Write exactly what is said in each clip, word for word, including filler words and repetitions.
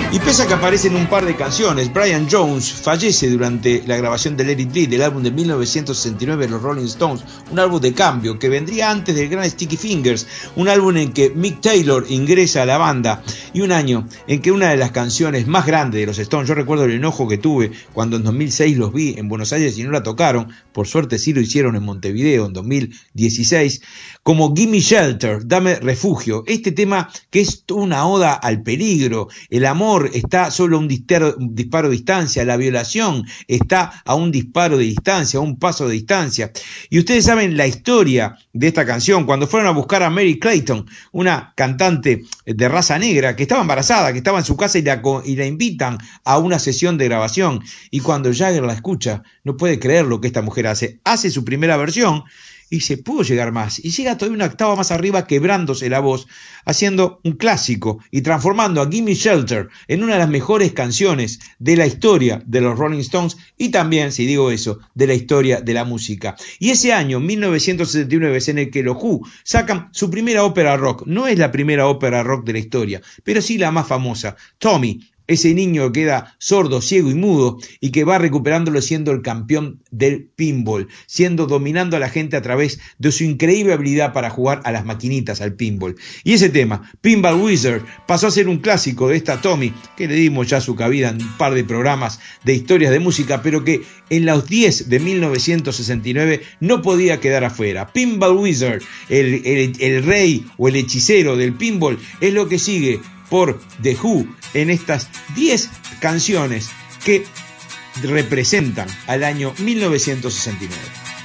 Y pese a que aparecen un par de canciones, Brian Jones fallece durante la grabación de Let It Be, del álbum de mil novecientos sesenta y nueve de los Rolling Stones, un álbum de cambio que vendría antes del gran Sticky Fingers, un álbum en que Mick Taylor ingresa a la banda y un año en que una de las canciones más grandes de los Stones, yo recuerdo el enojo que tuve cuando en dos mil seis los vi en Buenos Aires y no la tocaron, por suerte sí lo hicieron en Montevideo en dos mil dieciséis, como Gimme Shelter, Dame Refugio, este tema que es una oda al peligro, el amor está solo a un disparo, un disparo de distancia, la violación está a un disparo de distancia, a un paso de distancia. Y ustedes saben la historia de esta canción, cuando fueron a buscar a Mary Clayton, una cantante de raza negra que estaba embarazada, que estaba en su casa y la, y la invitan a una sesión de grabación, y cuando Jagger la escucha, no puede creer lo que esta mujer hace, hace su primera versión, y se pudo llegar más, y llega todavía una octava más arriba quebrándose la voz, haciendo un clásico y transformando a Gimme Shelter en una de las mejores canciones de la historia de los Rolling Stones y también, si digo eso, de la historia de la música. Y ese año, mil novecientos setenta y nueve, es en el que los Who sacan su primera ópera rock. No es la primera ópera rock de la historia, pero sí la más famosa, Tommy. Ese niño que queda sordo, ciego y mudo y que va recuperándolo siendo el campeón del pinball, siendo dominando a la gente a través de su increíble habilidad para jugar a las maquinitas, al pinball. Y ese tema, Pinball Wizard, pasó a ser un clásico de esta Tommy, que le dimos ya su cabida en un par de programas de historias de música, pero que en los diez de mil novecientos sesenta y nueve no podía quedar afuera. Pinball Wizard, el, el, el rey o el hechicero del pinball, es lo que sigue por The Who en estas diez canciones que representan al año mil novecientos sesenta y nueve.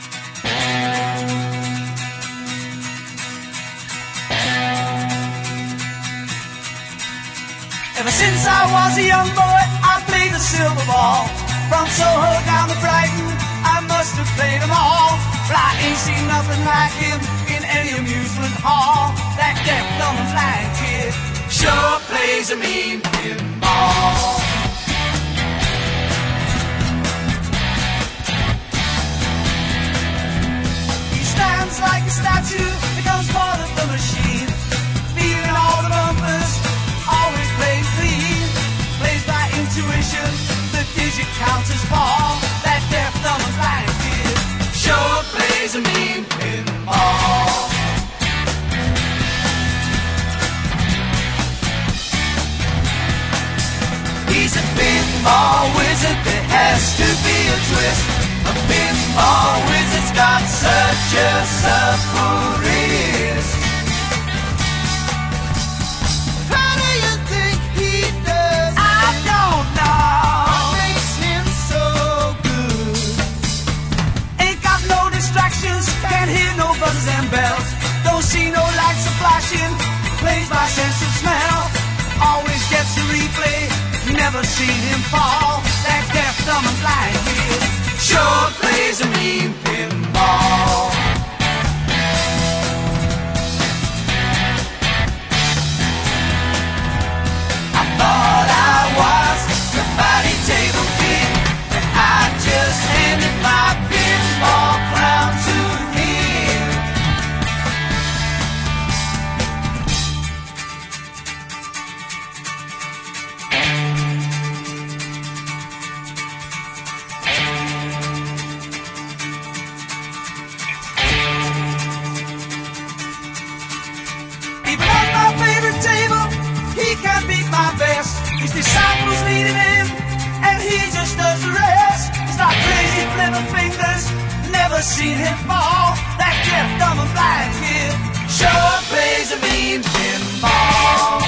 Ever since I was a young boy, I played the silver ball. From Soho down to Brighton, I must have played them all. But I ain't seen nothing like him in any amusement hall. That deaf, dumb and blind kid sure plays a mean pinball. He stands like a statue, becomes part of the machine, feeling all the bumpers, always playing clean. Plays by intuition, the digit counts as ball. That deaf, dumb and blind kid sure plays a mean pinball. He's a pinball wizard, there has to be a twist. A pinball wizard's got such a supple wrist. How do you think he does it? I don't know. What makes him so good? Ain't got no distractions, can't hear no buzzes and bells. Don't see no lights a flashing, plays by sense of smell. Always gets a replay, never seen him fall. That deaf, dumb and blind kid sure plays a mean pinball. I thought I was the body table king, but I just handed my pinball crown to him. His disciples needed him, and he just does the rest. He's not crazy, clever fingers, never seen him fall. That deaf, dumb and blind kid sure plays a mean pinball.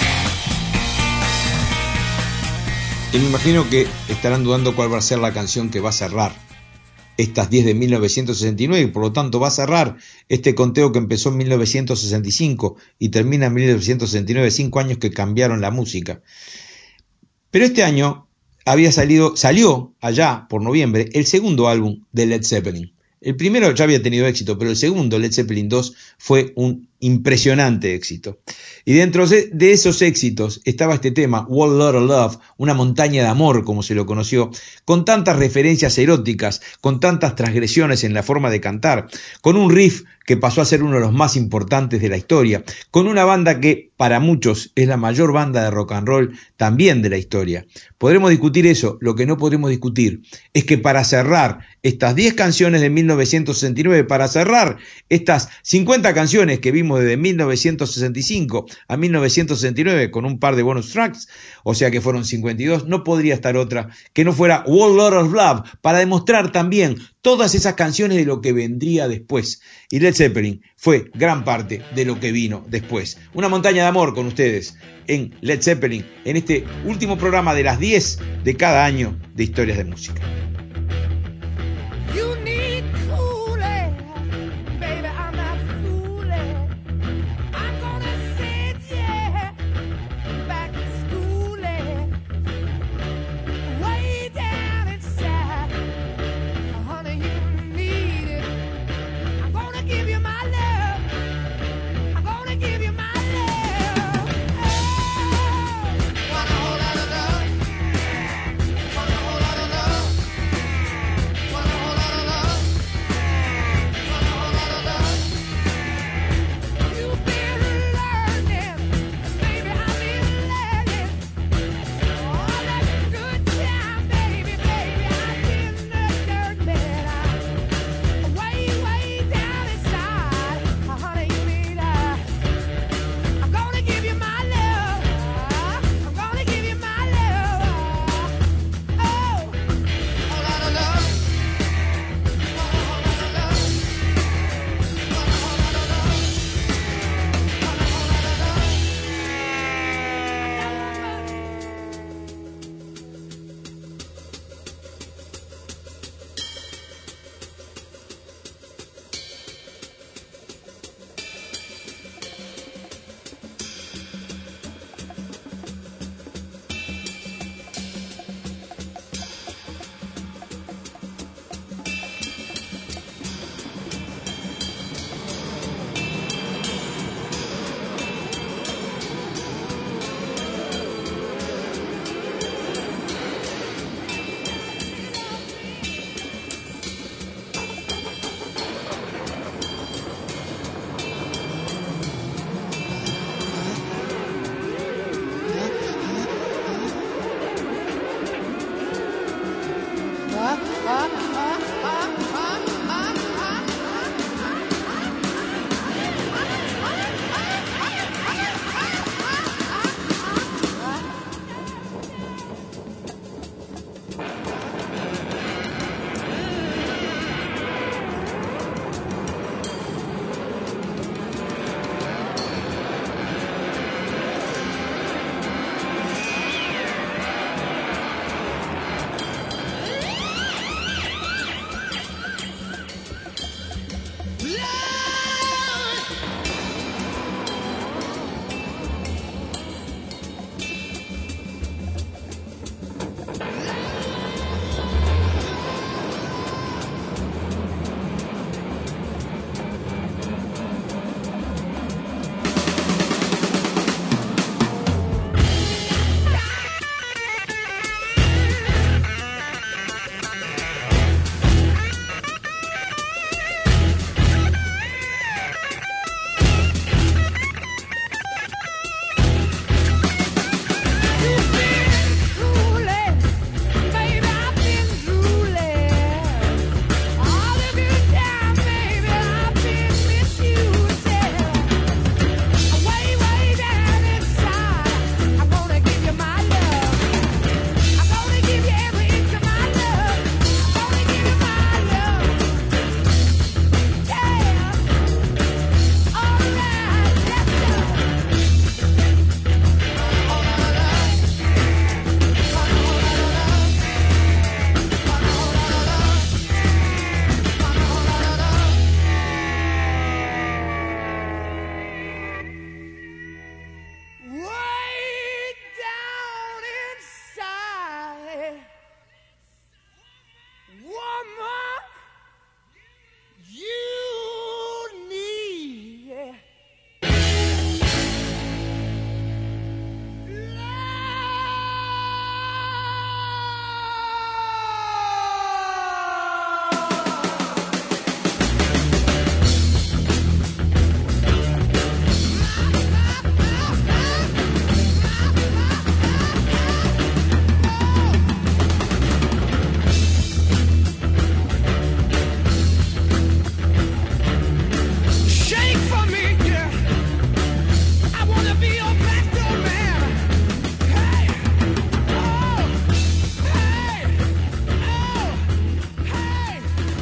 Y me imagino que estarán dudando cuál va a ser la canción que va a cerrar estas diez de mil novecientos sesenta y nueve, y por lo tanto va a cerrar este conteo que empezó en mil novecientos sesenta y cinco y termina en mil novecientos sesenta y nueve, cinco años que cambiaron la música. Pero este año había salido, salió allá por noviembre el segundo álbum de Led Zeppelin. El primero ya había tenido éxito, pero el segundo, Led Zeppelin dos, fue un impresionante éxito. Y dentro de esos éxitos estaba este tema, Whole Lotta Love, una montaña de amor, como se lo conoció, con tantas referencias eróticas, con tantas transgresiones en la forma de cantar, con un riff que pasó a ser uno de los más importantes de la historia, con una banda que para muchos es la mayor banda de rock and roll también de la historia. Podremos discutir eso, lo que no podremos discutir es que para cerrar estas diez canciones de mil novecientos sesenta y nueve, para cerrar estas cincuenta canciones que vimos desde mil novecientos sesenta y cinco a mil novecientos sesenta y nueve con un par de bonus tracks, o sea que fueron cincuenta y dos, no podría estar otra que no fuera Whole Lotta Love, para demostrar también todas esas canciones de lo que vendría después. Y Led Zeppelin fue gran parte de lo que vino después. Una montaña de amor con ustedes en Led Zeppelin, en este último programa de las diez de cada año de Historias de Música. You need cooling, baby, I'm not fooling. I'm gonna send you back to schooling, way down inside. Honey, you need it. I'm gonna give you my love. I'm gonna give you my love. Oh, want a whole lot of love. Want a whole lot of love. Want a whole lot of love. Want a whole lot of love. You've been learning, baby, I've been learning. All that good time, baby, baby, I've been the dirt man. I'm way, way down inside. Honey, you need a. I'm gonna give you my love. I'm gonna give you my love. Oh, a lot of love. A whole lot of love. A whole lot of love. A whole lot of love.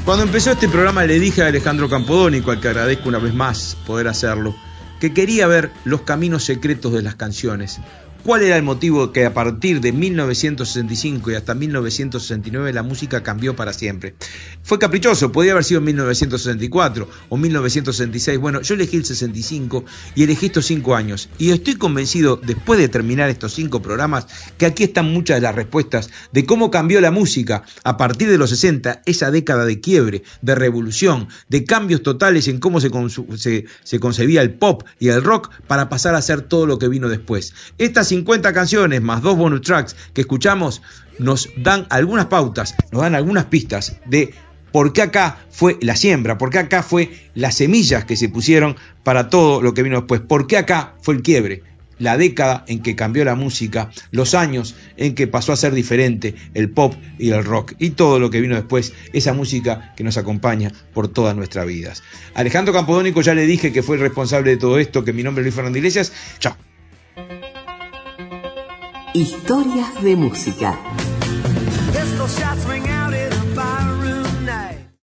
Cuando empezó este programa le dije a Alejandro Campodónico, al que agradezco una vez más poder hacerlo, que quería ver los caminos secretos de las canciones. ¿Cuál era el motivo que a partir de mil novecientos sesenta y cinco y hasta mil novecientos sesenta y nueve la música cambió para siempre? Fue caprichoso, podía haber sido en mil novecientos sesenta y cuatro o mil novecientos sesenta y seis. Bueno, yo elegí el sesenta y cinco y elegí estos cinco años. Y estoy convencido, después de terminar estos cinco programas, que aquí están muchas de las respuestas de cómo cambió la música a partir de los sesenta, esa década de quiebre, de revolución, de cambios totales en cómo se, se, se concebía el pop y el rock para pasar a ser todo lo que vino después. Estas cincuenta canciones más dos bonus tracks que escuchamos nos dan algunas pautas, nos dan algunas pistas de por qué acá fue la siembra, por qué acá fue las semillas que se pusieron para todo lo que vino después, por qué acá fue el quiebre, la década en que cambió la música, los años en que pasó a ser diferente el pop y el rock y todo lo que vino después, esa música que nos acompaña por todas nuestras vidas. Alejandro Campodónico, ya le dije que fue el responsable de todo esto, que mi nombre es Luis Fernando Iglesias. Chao. Historias de música. Pistol shots ring out.